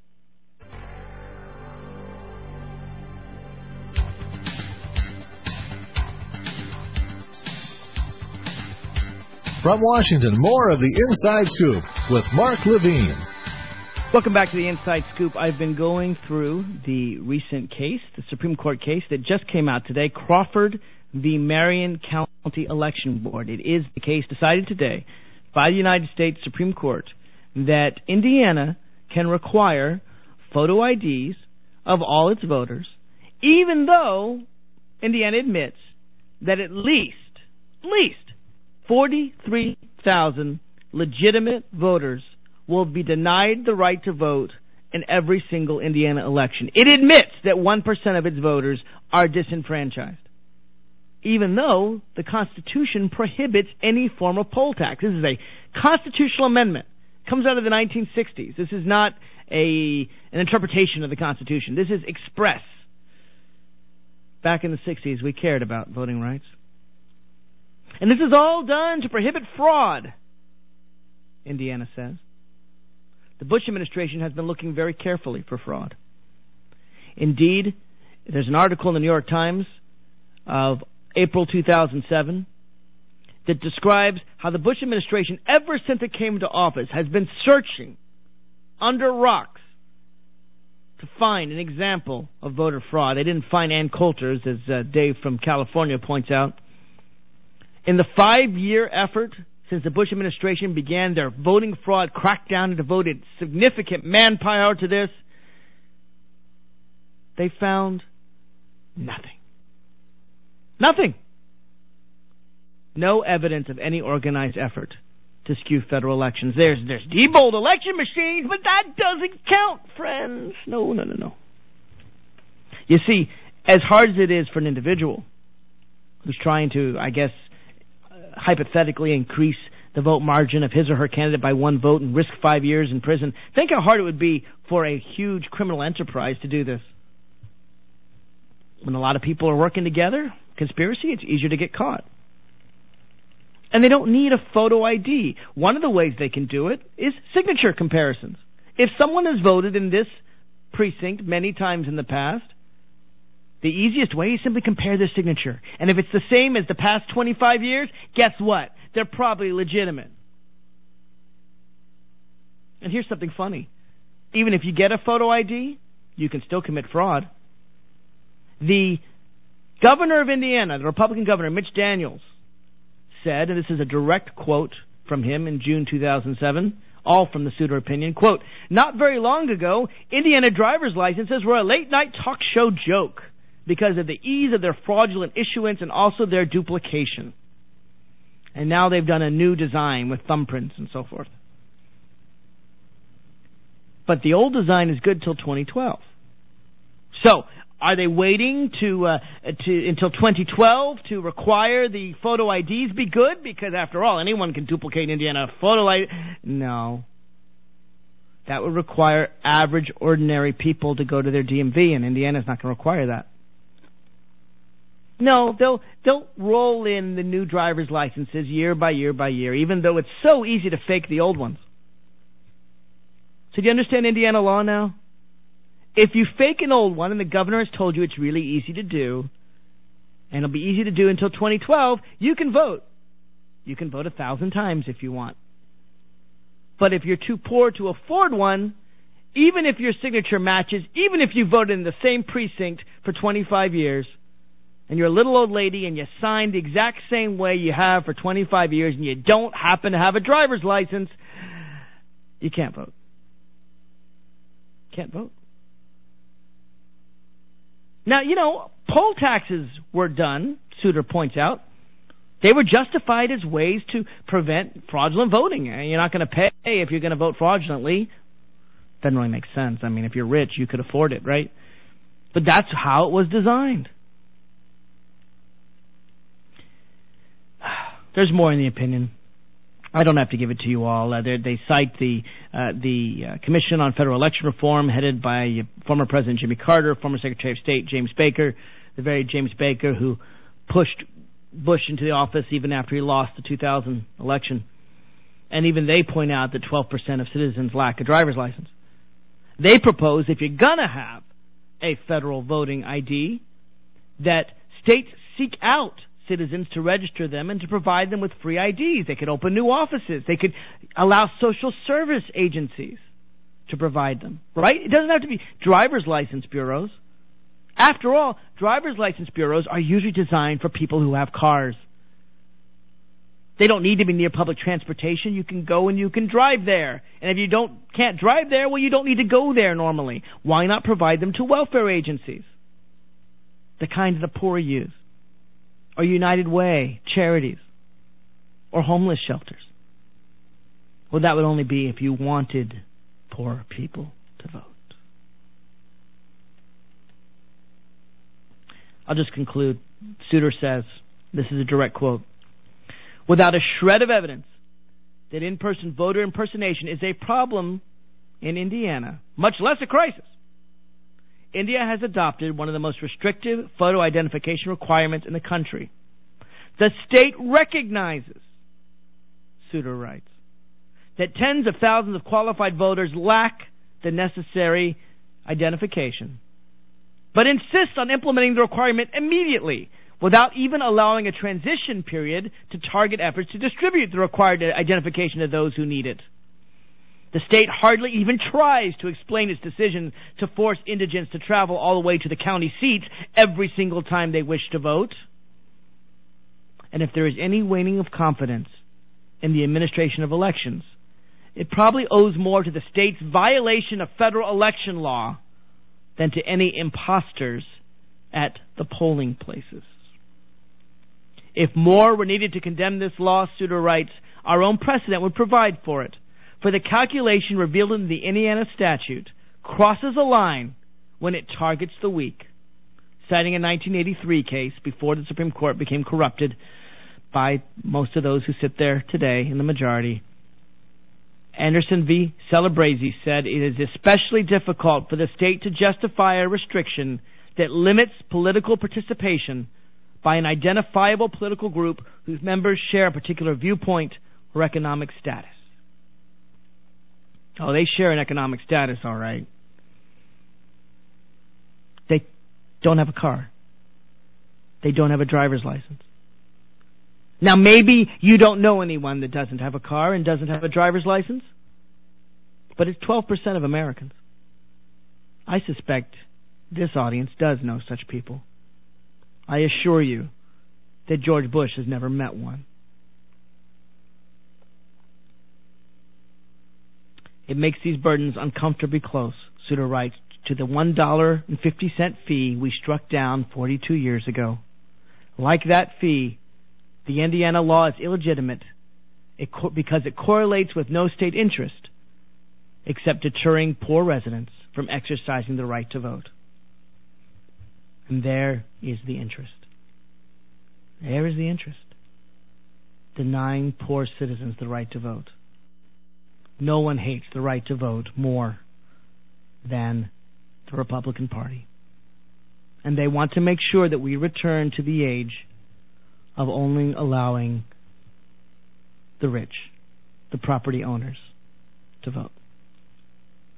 From Washington, more of the Inside Scoop with Mark Levine. Welcome back to the Inside Scoop. I've been going through the recent case, the Supreme Court case that just came out today, Crawford v. Marion County Election Board. It is the case decided today by the United States Supreme Court that Indiana can require photo I Ds of all its voters, even though Indiana admits that at least, at least forty-three thousand legitimate voters will be denied the right to vote in every single Indiana election. It admits that one percent of its voters are disenfranchised, even though the Constitution prohibits any form of poll tax. This is a constitutional amendment. It comes out of the nineteen sixties. This is not a an interpretation of the Constitution. This is express. Back in the sixties, we cared about voting rights. And this is all done to prohibit fraud, Indiana says. The Bush administration has been looking very carefully for fraud. Indeed, there's an article in the New York Times of April two thousand seven that describes how the Bush administration, ever since it came to office, has been searching under rocks to find an example of voter fraud. They didn't find Ann Coulter's, as uh, Dave from California points out. In the five-year effort since the Bush administration began their voting fraud crackdown and devoted significant manpower to this, they found nothing. Nothing. No evidence of any organized effort to skew federal elections. There's there's Diebold election machines, but that doesn't count, friends. No, no, no, no. You see, as hard as it is for an individual who's trying to, I guess, uh, hypothetically increase the vote margin of his or her candidate by one vote and risk five years in prison, think how hard it would be for a huge criminal enterprise to do this. When a lot of people are working together, conspiracy, it's easier to get caught. And they don't need a photo I D. One of the ways they can do it is signature comparisons. If someone has voted in this precinct many times in the past, the easiest way is simply compare their signature. And if it's the same as the past twenty-five years, guess what? They're probably legitimate. And here's something funny. Even if you get a photo I D, you can still commit fraud. The governor of Indiana, the Republican governor, Mitch Daniels, said, and this is a direct quote from him in June two thousand seven, all from the Souter opinion, quote, "Not very long ago, Indiana driver's licenses were a late-night talk show joke because of the ease of their fraudulent issuance and also their duplication. And now they've done a new design with thumbprints and so forth. But the old design is good till twenty twelve. So, are they waiting to uh, to until twenty twelve to require the photo I Ds be good? Because after all, anyone can duplicate Indiana photo I D. No. That would require average, ordinary people to go to their D M V, and Indiana's not going to require that. No, they'll they'll roll in the new driver's licenses year by year by year, even though it's so easy to fake the old ones. So do you understand Indiana law now? If you fake an old one and the governor has told you it's really easy to do, and it'll be easy to do until twenty twelve, you can vote. You can vote a thousand times if you want. But if you're too poor to afford one, even if your signature matches, even if you voted in the same precinct for twenty-five years, and you're a little old lady and you signed the exact same way you have for twenty-five years and you don't happen to have a driver's license, you can't vote. Can't vote. Now, you know, poll taxes were done, Souter points out. They were justified as ways to prevent fraudulent voting. You're not going to pay if you're going to vote fraudulently. Doesn't really make sense. I mean, if you're rich, you could afford it, right? But that's how it was designed. There's more in the opinion. I don't have to give it to you all. Uh, they cite the uh, the uh, Commission on Federal Election Reform, headed by uh, former President Jimmy Carter, former Secretary of State James Baker, the very James Baker who pushed Bush into the office even after he lost the two thousand election. And even they point out that twelve percent of citizens lack a driver's license. They propose, if you're going to have a federal voting I D, that states seek out citizens to register them and to provide them with free I Ds. They could open new offices. They could allow social service agencies to provide them, right? It doesn't have to be driver's license bureaus. After all, driver's license bureaus are usually designed for people who have cars. They don't need to be near public transportation. You can go and you can drive there. And if you don't can't drive there, well, you don't need to go there normally. Why not provide them to welfare agencies? The kind that the poor use. Or United Way, charities, or homeless shelters. Well, that would only be if you wanted poor people to vote. I'll just conclude. Souter says, this is a direct quote, without a shred of evidence that in-person voter impersonation is a problem in Indiana, much less a crisis, India has adopted one of the most restrictive photo identification requirements in the country. The state recognizes, Souter writes, that tens of thousands of qualified voters lack the necessary identification, but insists on implementing the requirement immediately without even allowing a transition period to target efforts to distribute the required identification to those who need it. The state hardly even tries to explain its decision to force indigents to travel all the way to the county seats every single time they wish to vote. And if there is any waning of confidence in the administration of elections, it probably owes more to the state's violation of federal election law than to any imposters at the polling places. If more were needed to condemn this law, Souter writes, our own precedent would provide for it. For the calculation revealed in the Indiana statute crosses a line when it targets the weak, citing a nineteen eighty-three case before the Supreme Court became corrupted by most of those who sit there today in the majority. Anderson v. Celebrezzi said it is especially difficult for the state to justify a restriction that limits political participation by an identifiable political group whose members share a particular viewpoint or economic status. Oh, they share an economic status, all right. They don't have a car. They don't have a driver's license. Now, maybe you don't know anyone that doesn't have a car and doesn't have a driver's license, but it's twelve percent of Americans. I suspect this audience does know such people. I assure you that George Bush has never met one. It makes these burdens uncomfortably close, Souter writes, to the one dollar and fifty cent fee we struck down forty-two years ago. Like that fee, the Indiana law is illegitimate because it correlates with no state interest except deterring poor residents from exercising the right to vote. And there is the interest. There is the interest. Denying poor citizens the right to vote. No one hates the right to vote more than the Republican Party. And they want to make sure that we return to the age of only allowing the rich, the property owners, to vote.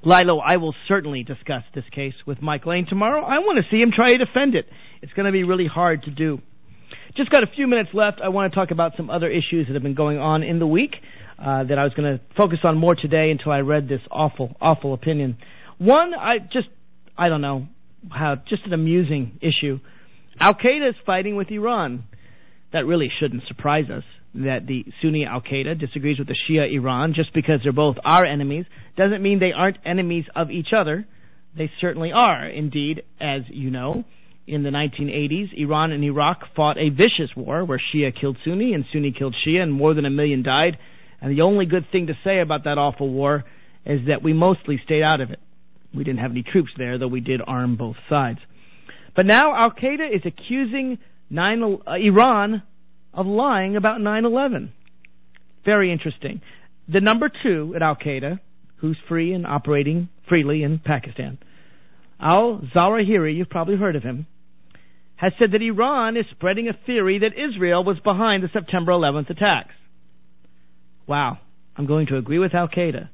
Lilo, I will certainly discuss this case with Mike Lane tomorrow. I want to see him try to defend it. It's going to be really hard to do. Just got a few minutes left. I want to talk about some other issues that have been going on in the week uh, that I was going to focus on more today until I read this awful, awful opinion. One, I just, I don't know, how just an amusing issue. Al-Qaeda is fighting with Iran. That really shouldn't surprise us, that the Sunni Al-Qaeda disagrees with the Shia Iran. Just because they're both our enemies doesn't mean they aren't enemies of each other. They certainly are. Indeed, as you know, in the nineteen eighties, Iran and Iraq fought a vicious war where Shia killed Sunni and Sunni killed Shia, and more than a million died. And the only good thing to say about that awful war is that we mostly stayed out of it. We didn't have any troops there, though we did arm both sides. But now Al-Qaeda is accusing nine, uh, Iran of lying about nine eleven. Very interesting. The number two at Al-Qaeda, who's free and operating freely in Pakistan, Al-Zawahiri, you've probably heard of him, has said that Iran is spreading a theory that Israel was behind the September eleventh attacks. Wow. I'm going to agree with Al-Qaeda.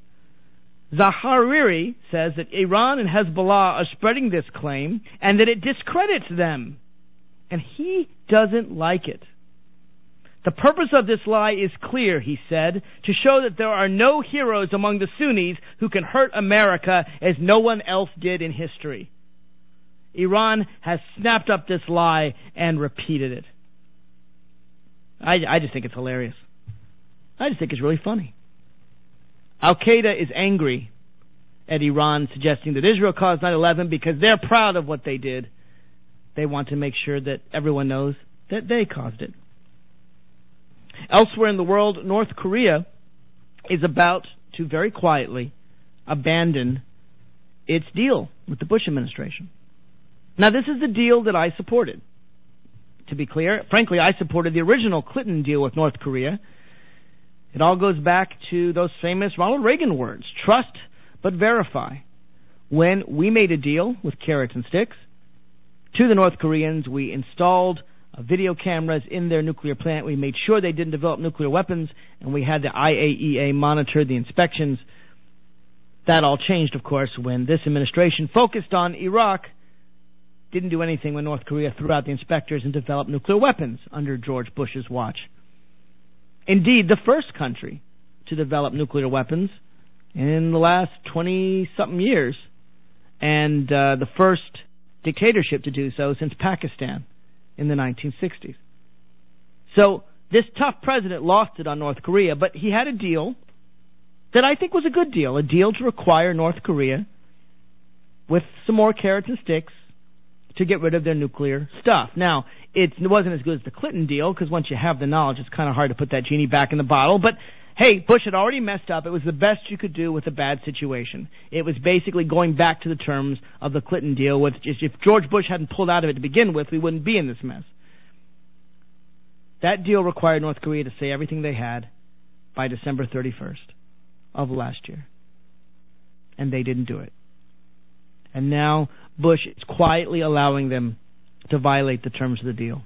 Zawahiri says that Iran and Hezbollah are spreading this claim and that it discredits them. And he doesn't like it. The purpose of this lie is clear, he said, to show that there are no heroes among the Sunnis who can hurt America as no one else did in history. Iran has snapped up this lie and repeated it. I, I just think it's hilarious. I just think it's really funny. Al-Qaeda is angry at Iran suggesting that Israel caused nine eleven because they're proud of what they did. They want to make sure that everyone knows that they caused it. Elsewhere in the world, North Korea is about to very quietly abandon its deal with the Bush administration. Now, this is the deal that I supported. To be clear, frankly, I supported the original Clinton deal with North Korea. It all goes back to those famous Ronald Reagan words, trust but verify. When we made a deal with carrots and sticks to the North Koreans, we installed uh, video cameras in their nuclear plant. We made sure they didn't develop nuclear weapons, and we had the I A E A monitor the inspections. That all changed, of course, when this administration focused on Iraq, didn't do anything when North Korea threw out the inspectors and developed nuclear weapons under George Bush's watch. Indeed, the first country to develop nuclear weapons in the last twenty-something years, and uh, the first dictatorship to do so since Pakistan in the nineteen sixties. So this tough president lost it on North Korea, but he had a deal that I think was a good deal, a deal to require North Korea, with some more carrots and sticks, to get rid of their nuclear stuff. Now, it wasn't as good as the Clinton deal, because once you have the knowledge, it's kind of hard to put that genie back in the bottle. But, hey, Bush had already messed up. It was the best you could do with a bad situation. It was basically going back to the terms of the Clinton deal. With just, if George Bush hadn't pulled out of it to begin with, we wouldn't be in this mess. That deal required North Korea to say everything they had by December thirty-first of last year. And they didn't do it. And now Bush is quietly allowing them to violate the terms of the deal.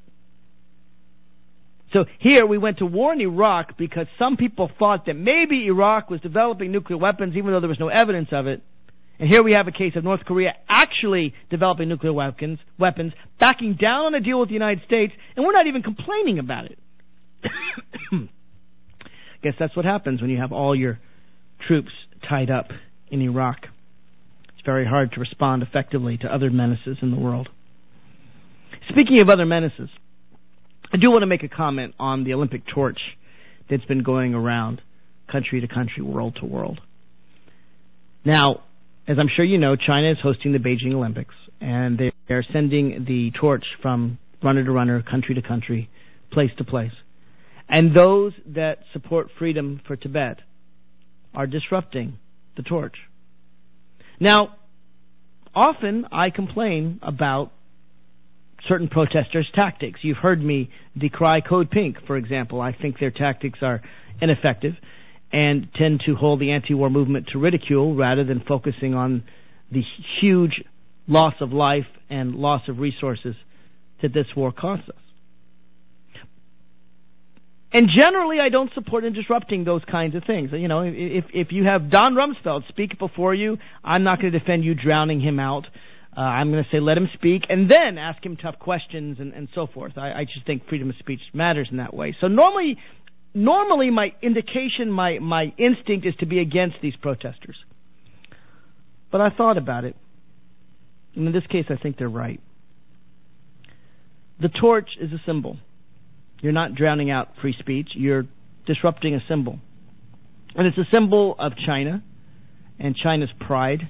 So here we went to war in Iraq because some people thought that maybe Iraq was developing nuclear weapons even though there was no evidence of it. And here we have a case of North Korea actually developing nuclear weapons, weapons, backing down on a deal with the United States, and we're not even complaining about it. Guess that's what happens when you have all your troops tied up in Iraq. Very hard to respond effectively to other menaces in the world. Speaking of other menaces, I do want to make a comment on the Olympic torch that's been going around country to country, world to world. Now, as I'm sure you know, China is hosting the Beijing Olympics, and they are sending the torch from runner to runner, country to country, place to place. And those that support freedom for Tibet are disrupting the torch. Now, often I complain about certain protesters' tactics. You've heard me decry Code Pink, for example. I think their tactics are ineffective and tend to hold the anti-war movement to ridicule rather than focusing on the huge loss of life and loss of resources that this war costs us. And generally, I don't support in disrupting those kinds of things. You know, if if you have Don Rumsfeld speak before you, I'm not going to defend you drowning him out. Uh, I'm going to say let him speak and then ask him tough questions and, and so forth. I, I just think freedom of speech matters in that way. So normally, normally my indication, my, my instinct is to be against these protesters. But I thought about it. And in this case, I think they're right. The torch is a symbol. You're not drowning out free speech. You're disrupting a symbol. And it's a symbol of China and China's pride.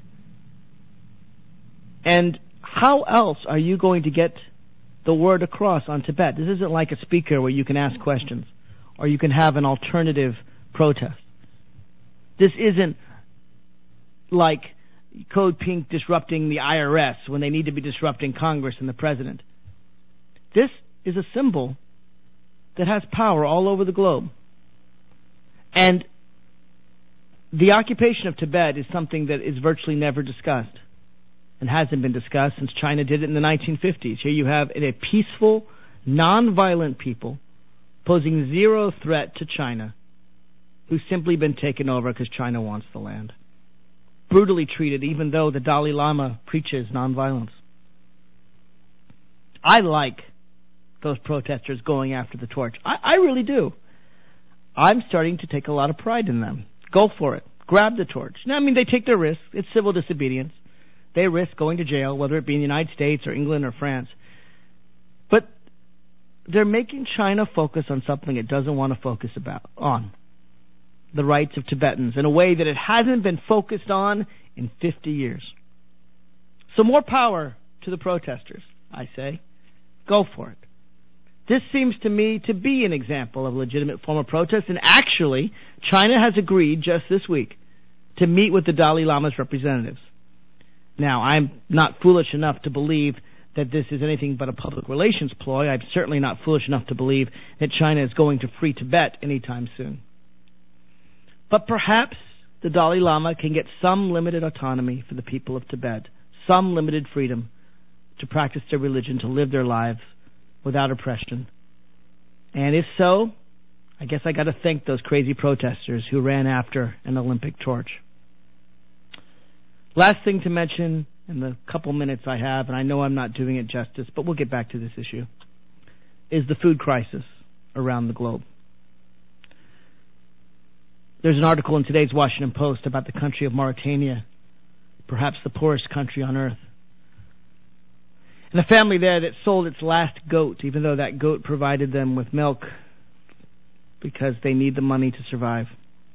And how else are you going to get the word across on Tibet? This isn't like a speaker where you can ask questions or you can have an alternative protest. This isn't like Code Pink disrupting the I R S when they need to be disrupting Congress and the president. This is a symbol that has power all over the globe. And the occupation of Tibet is something that is virtually never discussed and hasn't been discussed since China did it in the nineteen fifties. Here you have a peaceful, non-violent people posing zero threat to China who's simply been taken over because China wants the land. Brutally treated, even though the Dalai Lama preaches nonviolence. I like those protesters going after the torch. I, I really do. I'm starting to take a lot of pride in them. Go for it. Grab the torch. Now, I mean, they take their risks. It's civil disobedience. They risk going to jail, whether it be in the United States or England or France. But they're making China focus on something it doesn't want to focus about on. The rights of Tibetans in a way that it hasn't been focused on in fifty years. So more power to the protesters, I say. Go for it. This seems to me to be an example of a legitimate form of protest, and actually, China has agreed just this week to meet with the Dalai Lama's representatives. Now, I'm not foolish enough to believe that this is anything but a public relations ploy. I'm certainly not foolish enough to believe that China is going to free Tibet anytime soon. But perhaps the Dalai Lama can get some limited autonomy for the people of Tibet, some limited freedom to practice their religion, to live their lives without oppression. And if so, I guess I got to thank those crazy protesters who ran after an Olympic torch. Last thing to mention in the couple minutes I have, and I know I'm not doing it justice, but we'll get back to this issue, is the food crisis around the globe. There's an article in today's Washington Post about the country of Mauritania, perhaps the poorest country on earth. And a family there that sold its last goat, even though that goat provided them with milk, because they need the money to survive.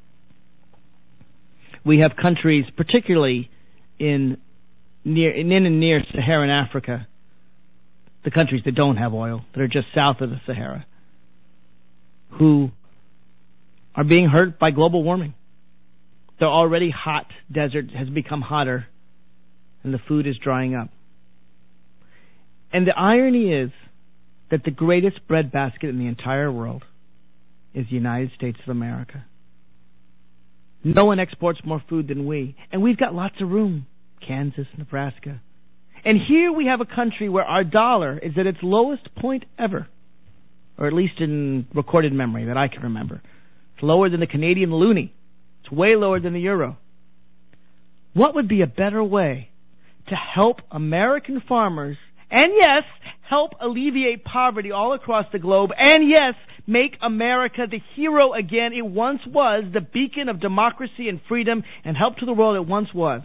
We have countries, particularly in near in and near Saharan Africa, the countries that don't have oil, that are just south of the Sahara, who are being hurt by global warming. The already hot desert has become hotter, and the food is drying up. And the irony is that the greatest breadbasket in the entire world is the United States of America. No one exports more food than we, and we've got lots of room. Kansas, Nebraska. And here we have a country where our dollar is at its lowest point ever, or at least in recorded memory that I can remember. It's lower than the Canadian loonie. It's way lower than the euro. What would be a better way to help American farmers, and yes, help alleviate poverty all across the globe, and yes, make America the hero again it once was, the beacon of democracy and freedom and help to the world it once was,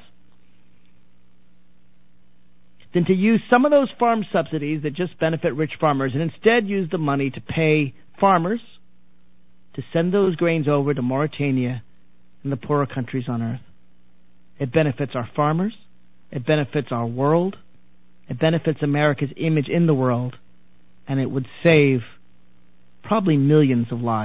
than to use some of those farm subsidies that just benefit rich farmers and instead use the money to pay farmers to send those grains over to Mauritania and the poorer countries on earth. It benefits our farmers. It benefits our world. It benefits America's image in the world. And it would save probably millions of lives.